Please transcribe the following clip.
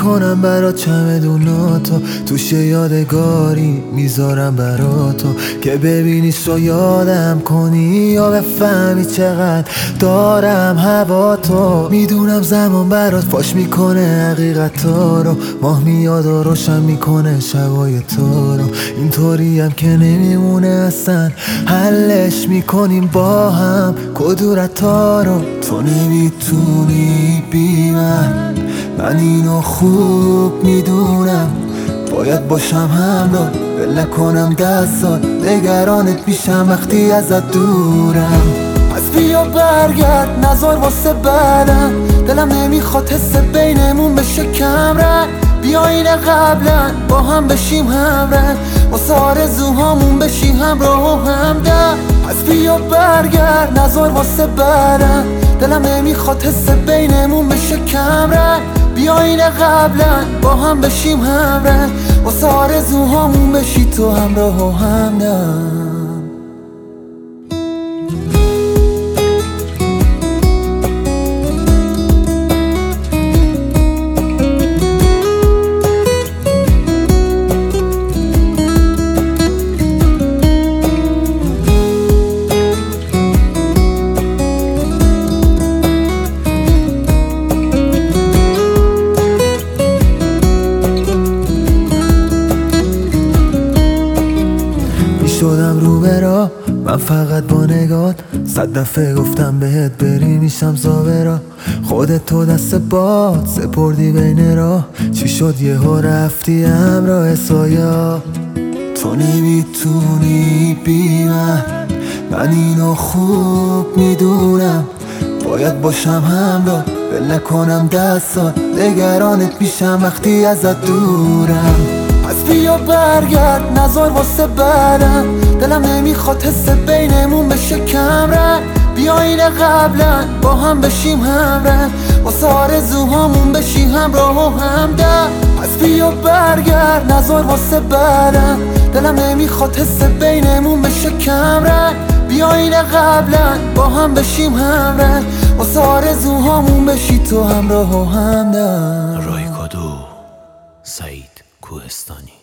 میکنم برات چمدوناتو، توش یادگاری میذارم براتو که ببینیش رو یادم کنی یا بفهمی چقدر دارم هوا تو. میدونم زمان برات فاش میکنه حقیقتا رو، ماه میاد و روشن میکنه شبای تو رو. اینطوری هم که نمیمونه اصلا، حلش میکنیم با هم کدورتا رو. تو نمیتونی بی من اینو خوب میدونم، باید باشم همراه ول نکنم دستات، نگرانت میشم وقتی ازت دورم. پس بیا برگرد نزار واسه بعدم، دلم نمیخواد حس بینمون بشه کم رنگ. بیا اینه قبلا با هم بشیم همرنگ، واسه آرزوهامون بشی همراه و همدم. پس بیا برگرد نزار واسه بعدم، دلم نمیخواد حس بینمون بشه کم رنگ. بیا اینه قبلا با هم بشیم همرنگ، واسه آرزوهامون بشی تو همراه و همدم. شدم رو برا من فقط با نگات، 100 دفعه گفتم بهت بری میشم زاورا. خودت تو دست باد سپردی بین راه، چی شد یهو رفتی همراه سایا. تو نمیتونی بی من اینو خوب میدونم، باید باشم همراه ول نکنم دستات، نگرانت میشم وقتی ازت دورم. پس بیا برگرد نزار واسه بعدم، دلم نمیخواد حس بینمون بشه کم رنگ. بیا اینه قبلا با هم بشیم همرنگ، واسه آرزوهامون بشی همراه و همدم. پس بیا برگرد نزار واسه بعدم، دلم نمیخواد حس بینمون بشه کم رنگ. بیا اینه قبلا با هم بشیم همرنگ، واسه آرزوهامون بشی تو همراه و همدم. رای کادو، سعید کوهستانی.